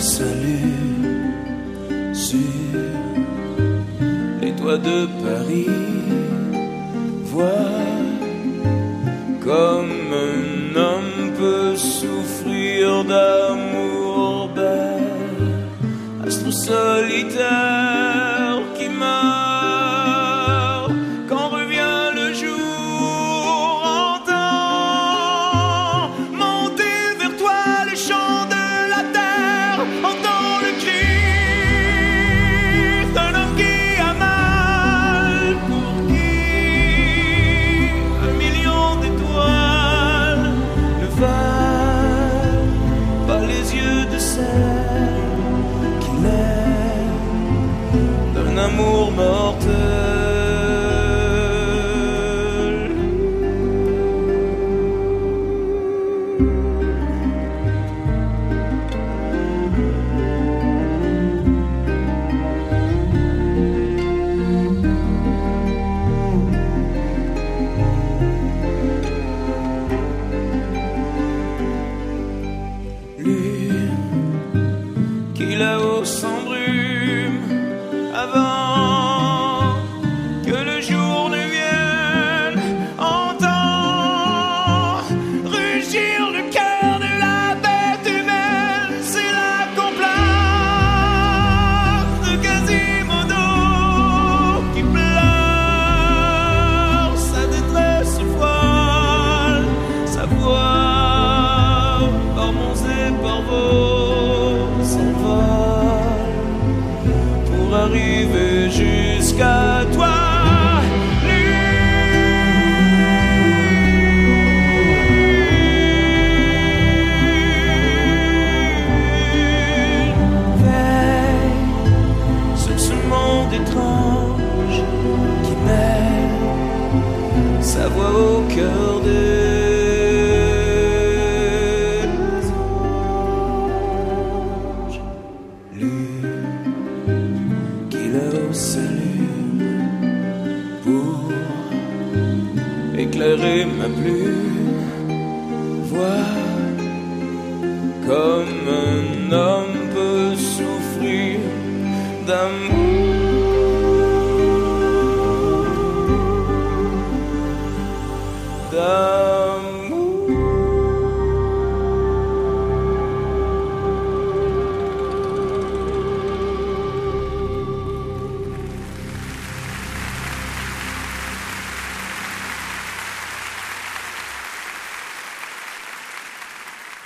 salut sur les toits de Paris. Vois comme un homme peut souffrir d'amour belle, astre solitaire qui meurt quand revient le jour. Entends monter vers toi les chants de la terre, entends le cri d'un homme qui a mal, pour qui un million d'étoiles ne valent pas les yeux de celle qui l'aime d'un amour mortel. Lune qui là-haut s'embrume avant que le jour ne vienne. Entends rugir le cœur de la bête humaine. C'est là qu'on place de Quasimodo qui pleure sa détresse folle, sa voix par monts et par vaux s'envole pour arriver jusqu'à toi. Lune, veille sur ce monde étrange qui met sa voix au cœur des anges. Lune qui là-haut s'allume pour éclairer ma plume. Vois comme un homme peut souffrir d'amour.